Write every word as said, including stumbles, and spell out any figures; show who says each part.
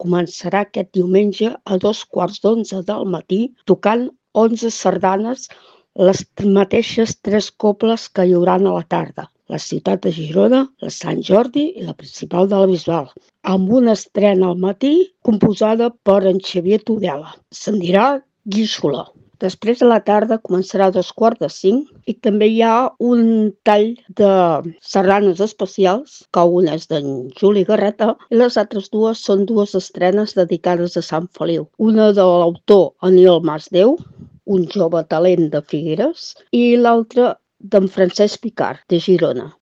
Speaker 1: començarà aquest diumenge a dos quarts d'onze del matí tocant onze sardanes, les mateixes tres cobles que hi haurà a la tarda. La ciutat de Girona, la Sant Jordi i la principal de la Bisbal, amb una estrena al matí composada per en Xavier Tudela. Se'n dirà Guíxola. Després de la tarda començarà a dos quarts de cinc i també hi ha un tall de sardanes especials, que una és d'en Juli Garreta i les altres dues són dues estrenes dedicades a Sant Feliu. Una de l'autor Anil Masdeu, un jove talent de Figueres, i l'altra d'en Francesc Picart, de Girona.